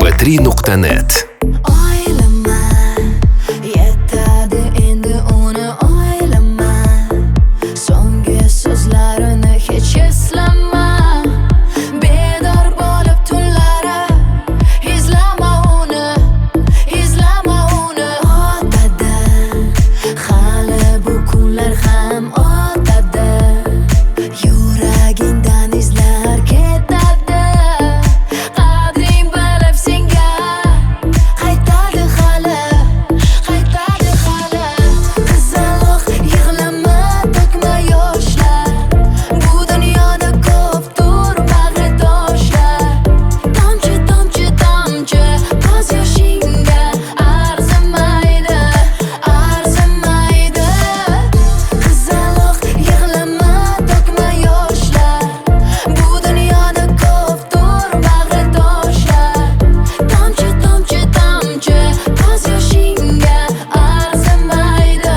mp3.net. Oylama, yetadi endi uni oylama. So'nggi so'zlarini hech eslama. Bedor bo'lib tunlari izlama uni. O'tadi, hali bu kunlar ham o'tadi. Yuragingdan izlar ketadi. Qadring bilib senga qaytadi hali. Qizaloq yig'lama, to'kma yoshlar. Bu dunyoda ko'pdir bag'ri toshlar. Tomchi ko'z yoshingga arzimaydi. Qizaloq yig'lama, to'kma yoshlar. Bu dunyoda ko'pdir bag'ri toshlar. Tomchi ko'z yoshingga arzimaydi.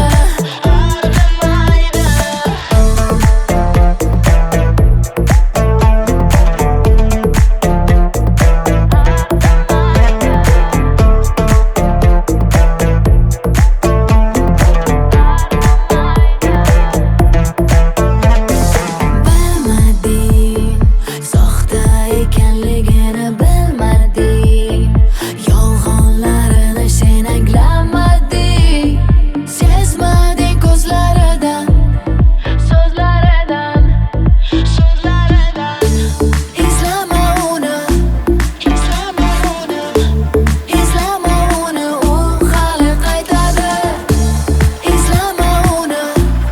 Bilmading, soxta ekanligini bilmading. Yolg'onlarini sen anglamading. Sezmading ko'zlaridan, so'zlaridan. Izlama uni, u hali qaytadi. Izlama uni,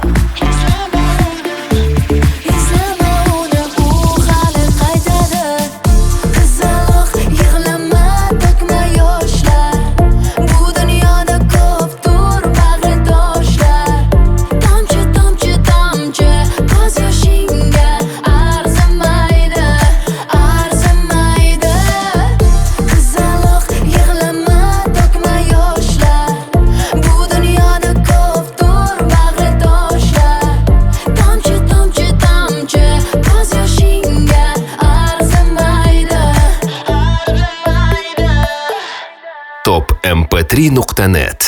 u hali qaytadi. Qizaloq yig'lama, to'kma yoshlar. Bu dunyoda ko'pdir bag'ri toshlar. Tomchi ko'z yoshingga arzimaydi. Qizaloq yig'lama, to'kma yoshlar. Bu dunyoda ko'pdir bag'ri toshlar. Tomchi ko'z yoshingga arzimaydi. Top mp3.net